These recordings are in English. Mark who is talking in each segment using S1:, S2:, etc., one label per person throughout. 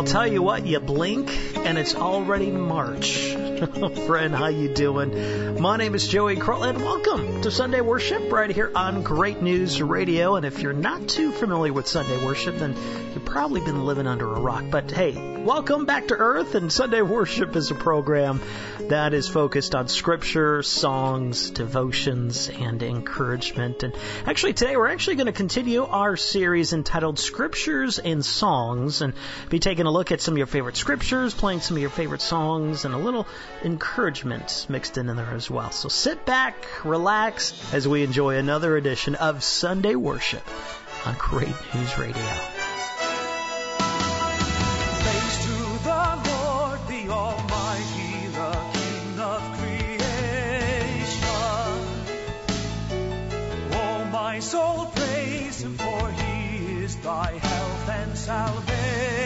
S1: I'll tell you what, you blink and it's already March. Friend, how you doing? My name is Joey Kroll, and welcome to Sunday Worship right here on Great News Radio. And if you're not too familiar with Sunday Worship, then you've probably been living under a rock. But hey, welcome back to Earth, and Sunday Worship is a program that is focused on scripture, songs, devotions, and encouragement. And actually today we're actually going to continue our series entitled Scriptures and Songs, and be taking a look at some of your favorite scriptures, playing some of your favorite songs, and a little encouragement mixed in there as well. So sit back, relax, as we enjoy another edition of Sunday Worship on Great News Radio.
S2: Praise to the Lord, the Almighty, the King of creation. Oh, my soul, praise Him, for He is thy health and salvation.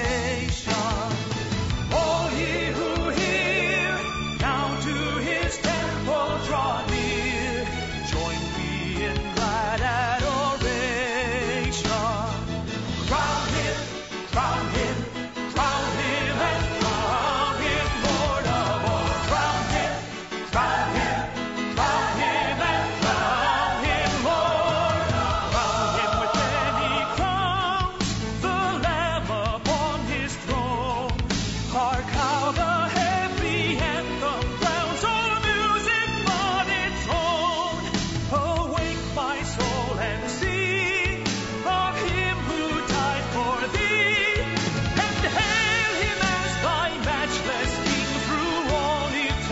S2: All ye who hear, now to His temple draw near. Join me in glad adoration. Crown Him, crown Him, crown Him, and crown Him Lord of all. Crown Him, crown Him, crown Him, and crown Him Lord. Crown Him with many crowns, the Lamb upon His throne. Hark how the heavy anthem rounds, all music but its own. Awake my soul and sing of Him who died for thee, and hail Him as thy matchless King through all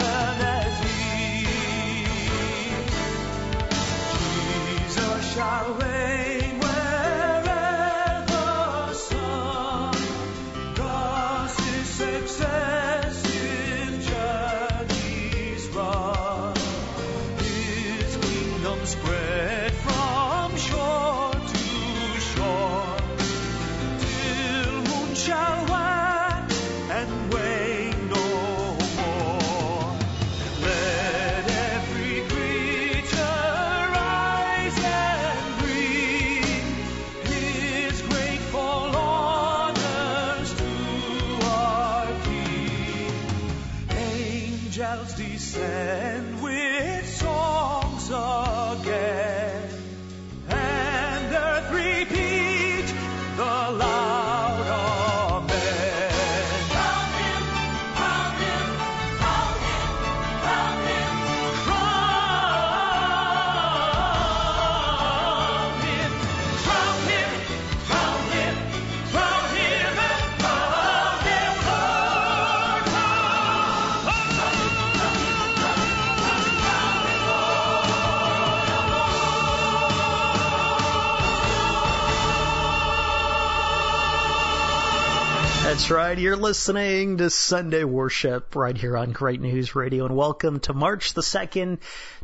S2: eternity. Jesus shall reign wherever sun does His successive journeys run. His kingdom spread from shore to shore, till moon shall wax and wane no more. Let every creature rise and bring His grateful honors to our King. Angels descend with songs again, and earth repeat the loud amen. Crown Him, crown Him, crown Him, crown Him, crown Him, crown Him, crown Him, crown Him, and crown Him
S1: That's right. You're listening to Sunday Worship right here on Great News Radio, and welcome to March the 2nd,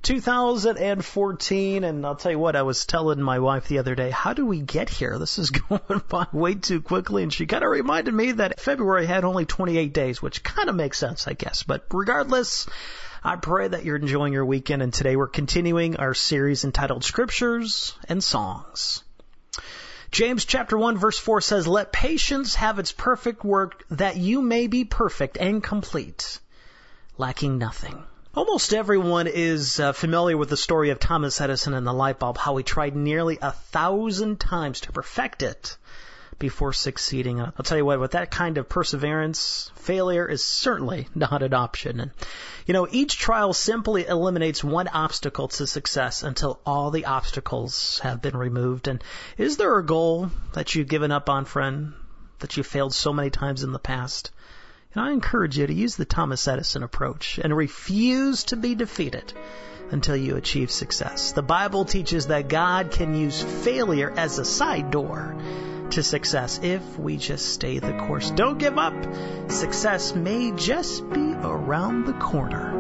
S1: 2014. And I'll tell you what, I was telling my wife the other day, how do we get here? This is going by way too quickly. And she kind of reminded me that February had only 28 days, which kind of makes sense, I guess. But regardless, I pray that you're enjoying your weekend. And today we're continuing our series entitled Scriptures and Songs. James chapter 1 verse 4 says, "Let patience have its perfect work, that you may be perfect and complete, lacking nothing." Almost everyone is familiar with the story of Thomas Edison and the light bulb, how he tried nearly 1,000 times to perfect it before succeeding. I'll tell you what, with that kind of perseverance, failure is certainly not an option. And, each trial simply eliminates one obstacle to success until all the obstacles have been removed. And is there a goal that you've given up on, friend, that you failed so many times in the past? I encourage you to use the Thomas Edison approach and refuse to be defeated until you achieve success. The Bible teaches that God can use failure as a side door to success if we just stay the course. Don't give up. Success may just be around the corner.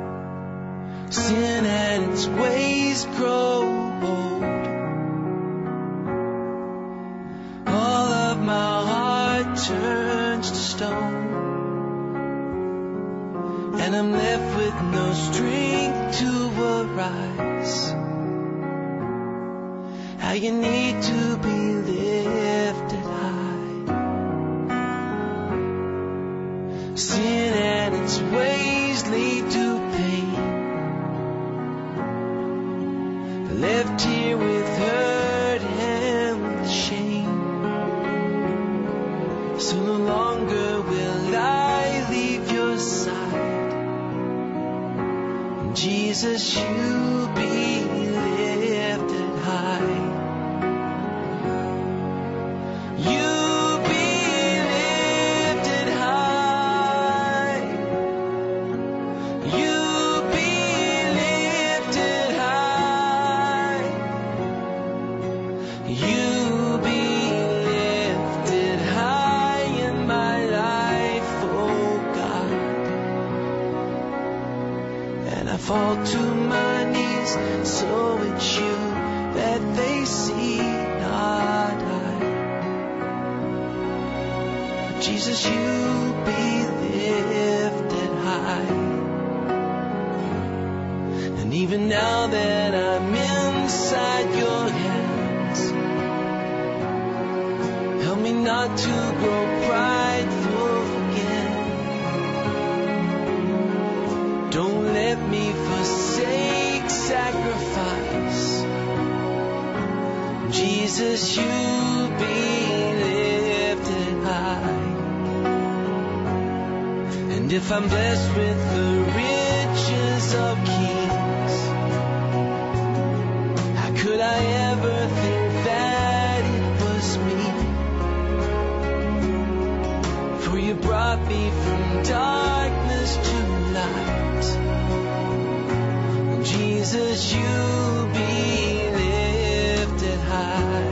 S3: Sin and its ways grow old. All of my heart turns to stone, and I'm left with no strength to arise. How you need to be lifted high. sin and its ways lead to pain. Left here with hurt and with shame. So no longer will I leave your side. Jesus, you be lifted high. You be lifted high. You be lifted high. You be lifted high in my life, oh God. And I fall to my knees, so it's you that they see, not I. Jesus, you be lifted high. And even now that I'm inside your hands, help me not to grow prideful again. Don't let me forsake sacrifice. Jesus, you be lifted high. And if I'm blessed with the riches of kings, how could I ever think that it was me? For you brought me from darkness to light. Jesus, you be lifted high.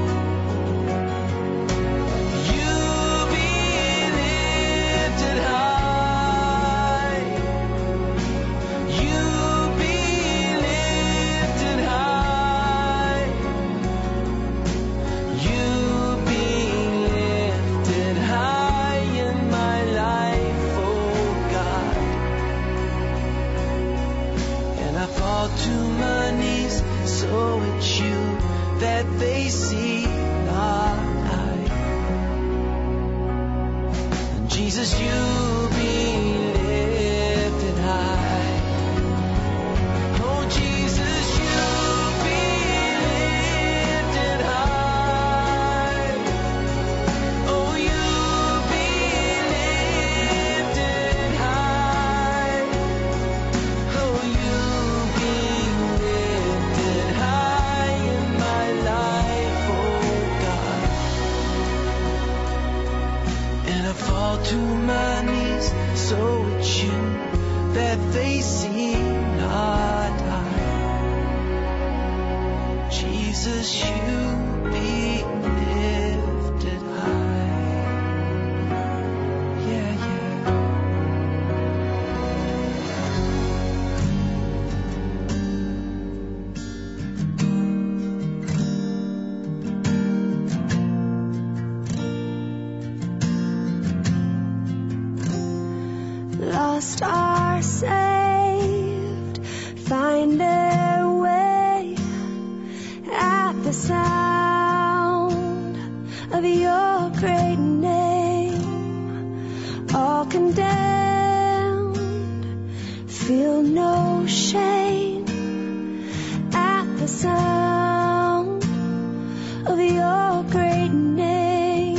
S3: You be lifted high. You be lifted high. You be lifted high in my life, oh God. And I fall to my knees, so it's you that they see, not I. And Jesus, you be lifted high. Oh Jesus, you be lifted high. Oh, you be lifted high. Oh, you be lifted high in my life, oh God. And I fall to my knees, so it's you that they see, not I. Jesus, you be lifted high. Yeah, yeah.
S4: Lost are saved, find their way at the sound of your great name. All condemned, feel no shame at the sound of your great name.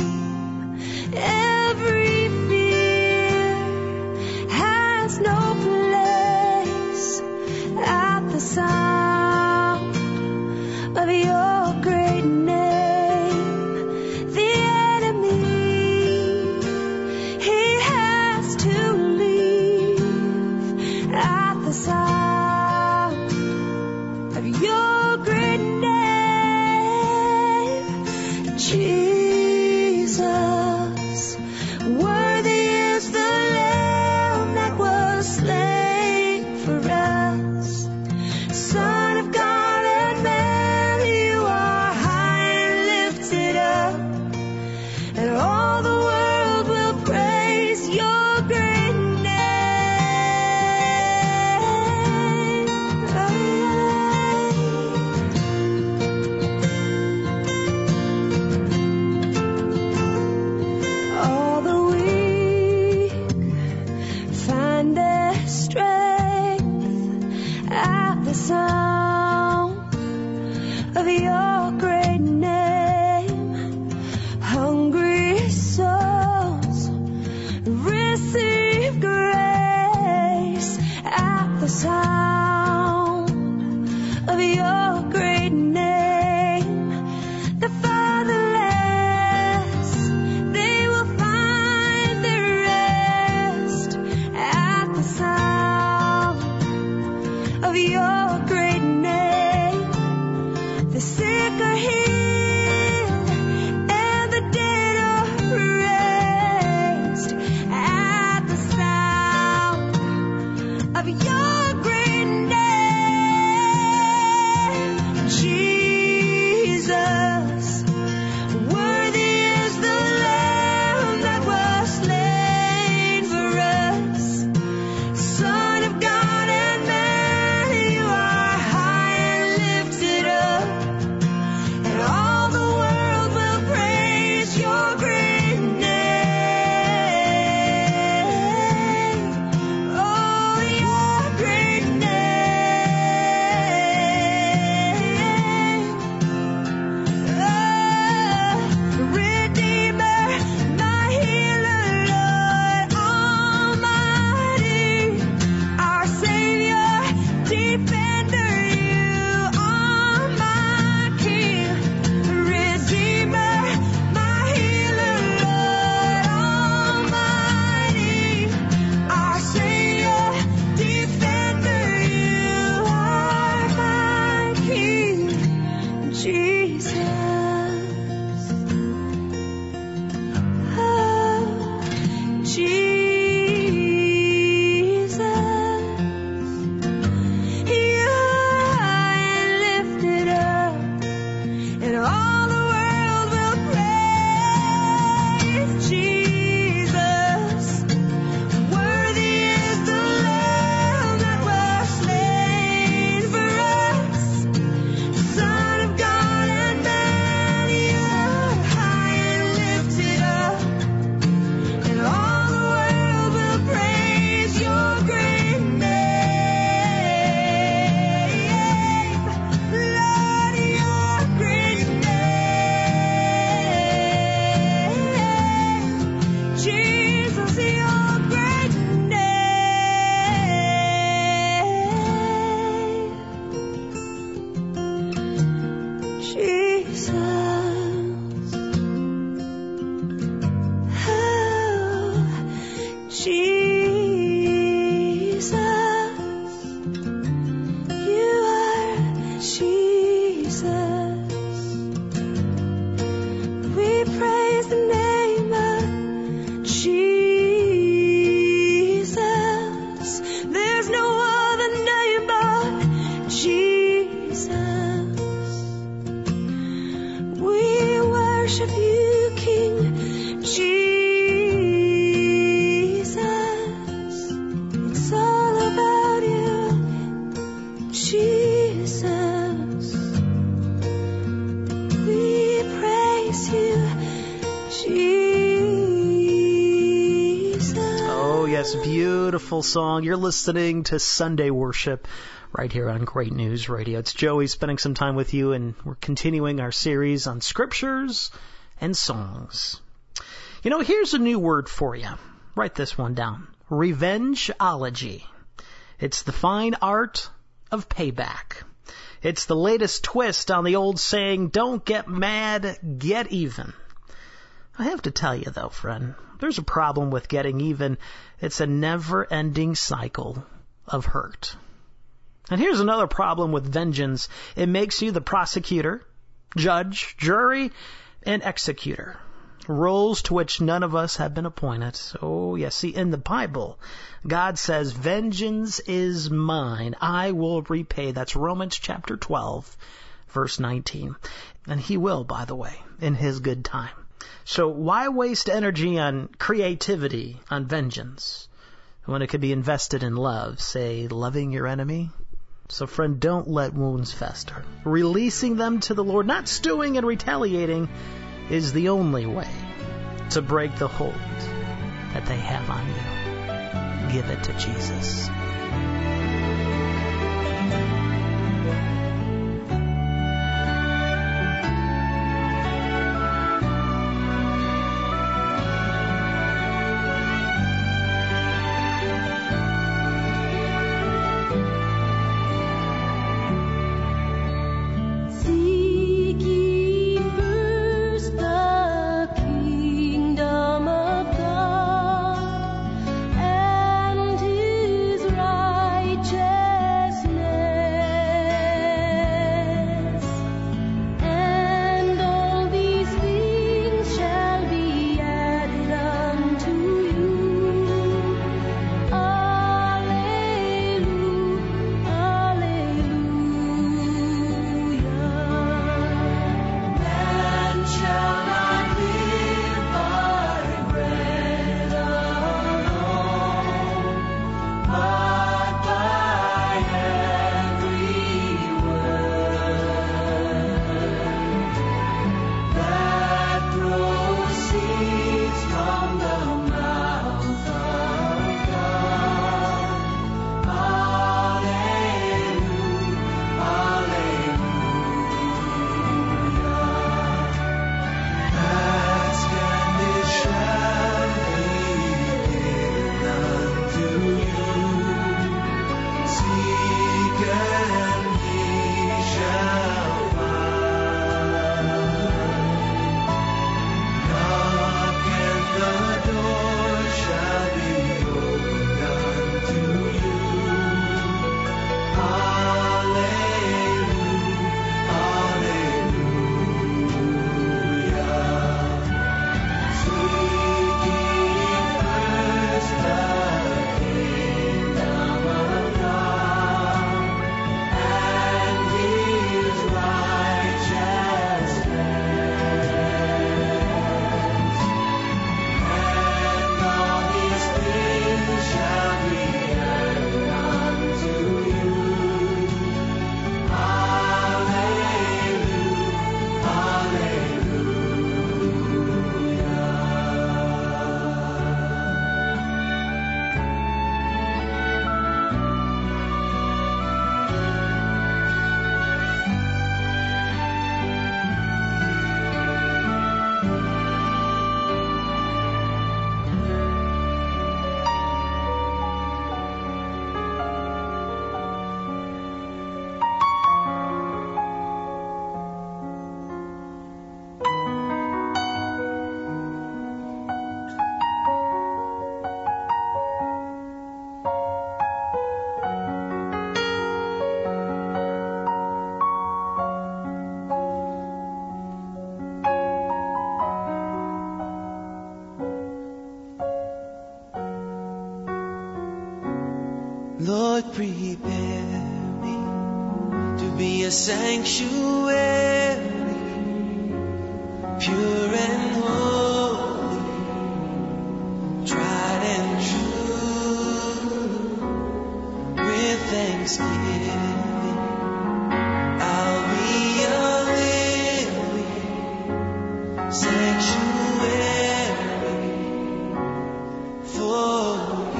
S4: Every fear has no place at the sound of your great name. The enemy, he has to leave at the sound find their strength at the sound of your great name. Hungry souls receive grace at the sound of your great name. The fatherless, they will find their rest at the sound of your great name. The sick are healed and the dead are raised at the sound of your great name. Jesus, worthy is the Lamb that was slain for us. Son of God and man, you are high and lifted up, and all the world will praise your great name. Oh, your great name. Redeemer, my healer, Lord Almighty, our Savior, defender, you are my King. Redeemer, my healer, Lord Almighty, our Savior, defender, you are my King. Jesus. Oh, Jesus. You are high and lifted up, and all the world will praise Jesus. Worthy is the Lamb that was slain for us. Son of God and man, you are high and lifted up, and all the world will praise your great name. Lord, your great name. Jesus, your great name. Jesus. Oh, Jesus. You are Jesus. We praise the name of Jesus. There's no other name but Jesus. We worship you, King Jesus. It's all about you, Jesus. We praise you, Jesus.
S1: Oh, yes, beautiful song. You're listening to Sunday Worship right here on Great News Radio. It's Joey spending some time with you, and we're continuing our series on scriptures and songs. You know, here's a new word for you. Write this one down. Revengeology. It's the fine art of payback. It's the latest twist on the old saying, don't get mad, get even. I have to tell you, though, friend, there's a problem with getting even. It's a never-ending cycle of hurt. And here's another problem with vengeance. It makes you the prosecutor, judge, jury, and executor. Roles to which none of us have been appointed. Oh, yes. See, in the Bible, God says, vengeance is mine. I will repay. That's Romans chapter 12, verse 19. And he will, by the way, in his good time. So why waste energy on creativity, on vengeance, when it could be invested in love, say, loving your enemy? So, friend, don't let wounds fester. Releasing them to the Lord, not stewing and retaliating, is the only way to break the hold that they have on you. give it to Jesus.
S4: Seek ye first the kingdom of God and His righteousness, and all these things shall be added unto you. Alleluia, alleluia. Man shall not live by bread alone, but by every word that proceeds from the mouth of God. Alleluia, alleluia. Ask and it shall be given unto you. Seek and ye shall find. Knock and the door shall be opened unto you. Alleluia, alleluia. Seek ye first the kingdom of God and His righteousness, and all these things shall be added unto you. Alleluia,
S3: Lord, prepare me to be a sanctuary, pure and holy, tried and true. With thanksgiving, I'll be a living sanctuary for you.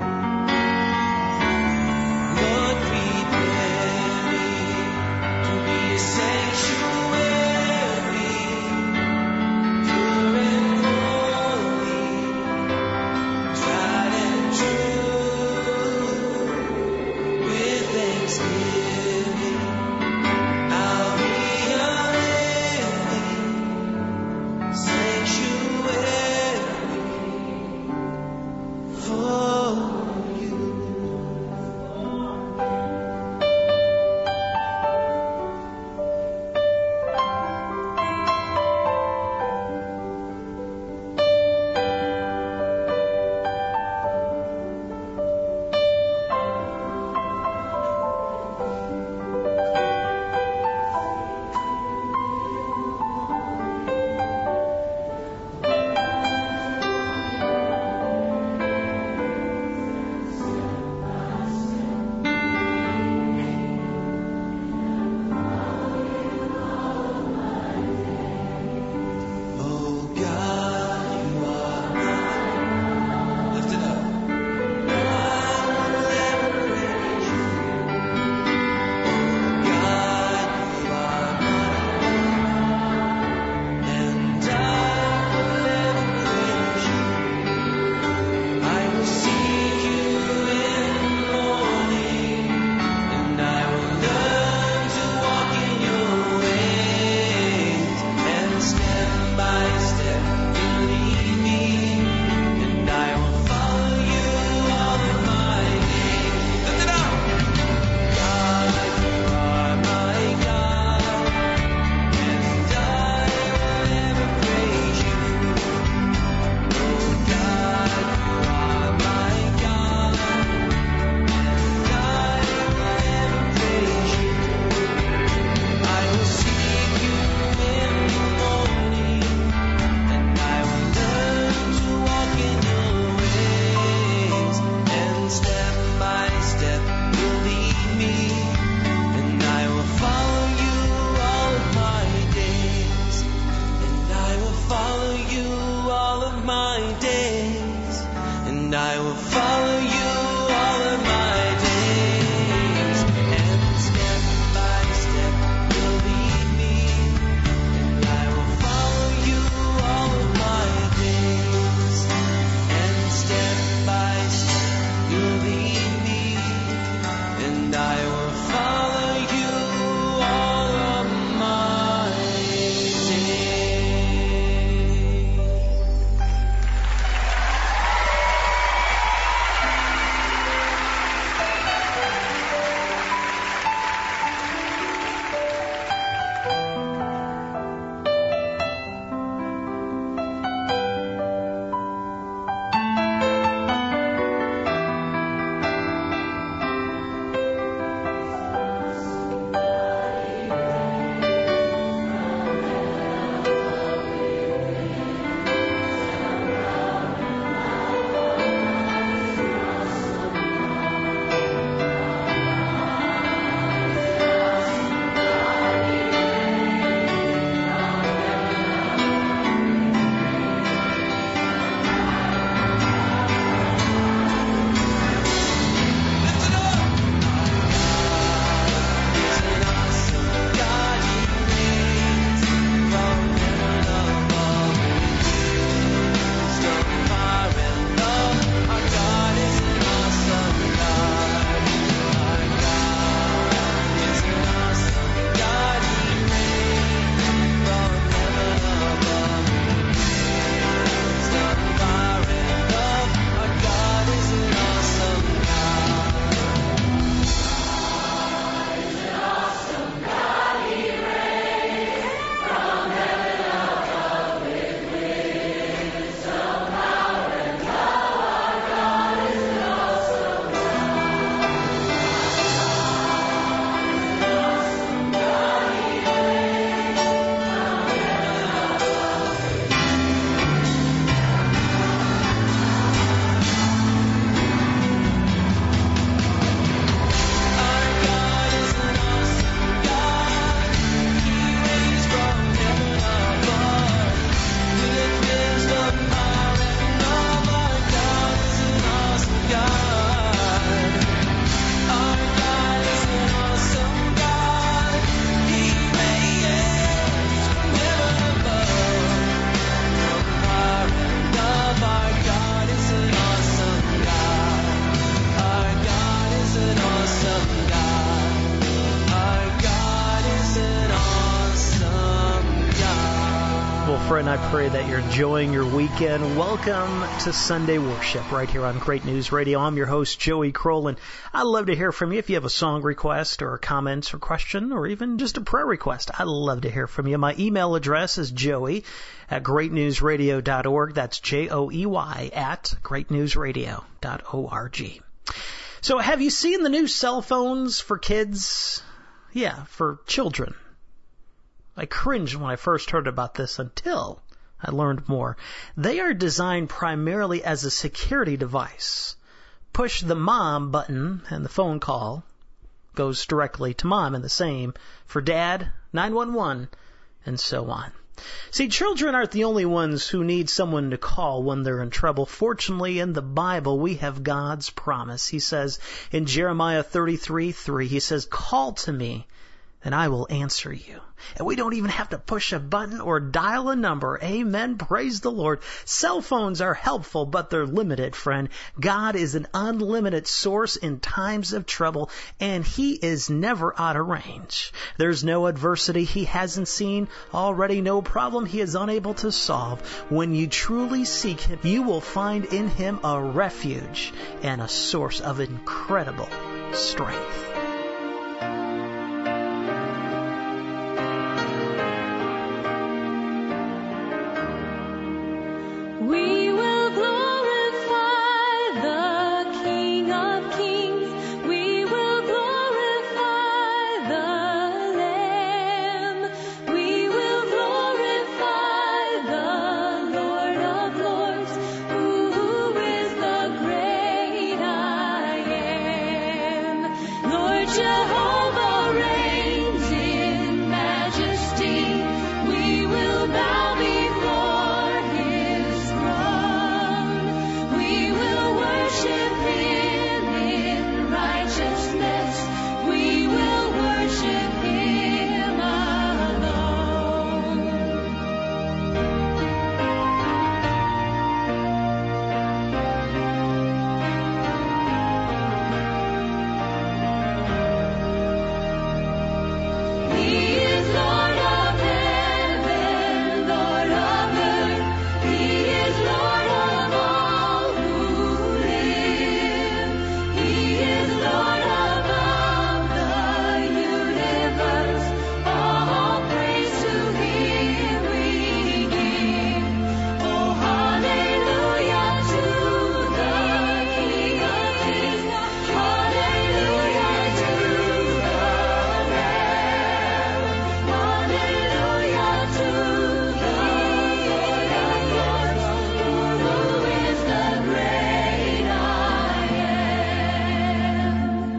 S3: Lord, prepare me to be a sanctuary, pure and holy, tried and true. With thanksgiving,
S1: friend, I pray that you're enjoying your weekend. Welcome to Sunday Worship right here on Great News Radio. I'm your host, Joey Kroll, and I'd love to hear from you. If you have a song request or a comment or question or even just a prayer request, I'd love to hear from you. My email address is joey@greatnewsradio.org. That's JOEY at greatnewsradio.org. So have you seen the new cell phones for kids? Yeah, for children. I cringed when I first heard about this until I learned more. They are designed primarily as a security device. Push the mom button and the phone call goes directly to mom, and the same for dad, 911, and so on. See, children aren't the only ones who need someone to call when they're in trouble. Fortunately, in the Bible, we have God's promise. He says in Jeremiah 33:3, he says, "Call to me, and I will answer you." And we don't even have to push a button or dial a number. Amen. Praise the Lord. Cell phones are helpful, but they're limited, friend. God is an unlimited source in times of trouble, and He is never out of range. There's no adversity He hasn't seen, already no problem He is unable to solve. When you truly seek Him, you will find in Him a refuge and a source of incredible strength.
S4: We will glorify the King of Kings. We will glorify the Lamb. We will glorify the Lord of Lords, who is the great I am. Lord Jehovah reigns in majesty. We will bow before His throne. We will worship Him in righteousness. We will worship Him alone. He is Lord of heaven, Lord of earth. He is Lord of all who live. He is Lord above the universe. All praise to Him we give. Oh, hallelujah to the King of Kings. Hallelujah to the Lamb. Hallelujah to the Lord of Lords, who is the great I am.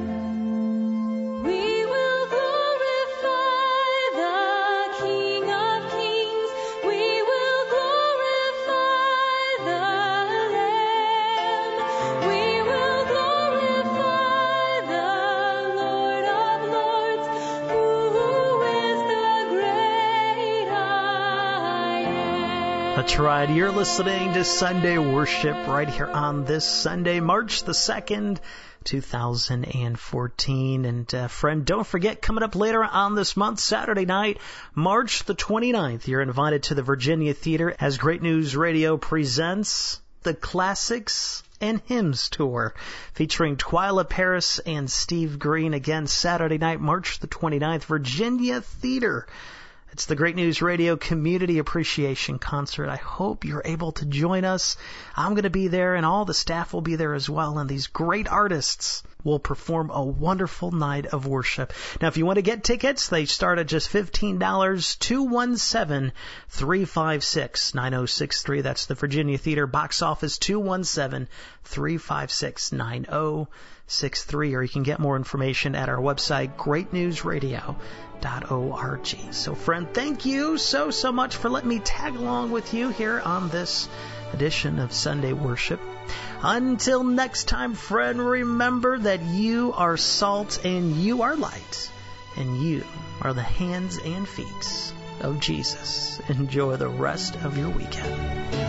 S4: We will glorify the King of Kings. We will glorify the Lamb. We will glorify the Lord of Lords, who is the great I am.
S1: That's right. You're listening to Sunday Worship right here on this Sunday, March the 2nd, 2014. And friend, don't forget, coming up later on this month, Saturday night, March the 29th, you're invited to the Virginia Theater as Great News Radio presents the Classics and Hymns Tour, featuring Twyla Paris and Steve Green. Again, Saturday night, March the 29th, Virginia Theater. It's the Great News Radio Community Appreciation Concert. I hope you're able to join us. I'm going to be there, and all the staff will be there as well, and these great artists will perform a wonderful night of worship. Now, if you want to get tickets, they start at just $15. 217-356-9063. That's the Virginia Theater box office, 217-356-9063. Or you can get more information at our website, greatnewsradio.org. So, friend, thank you so much for letting me tag along with you here on this edition of Sunday Worship. Until next time, friend, remember that you are salt and you are light, and you are the hands and feet of Jesus. Enjoy the rest of your weekend.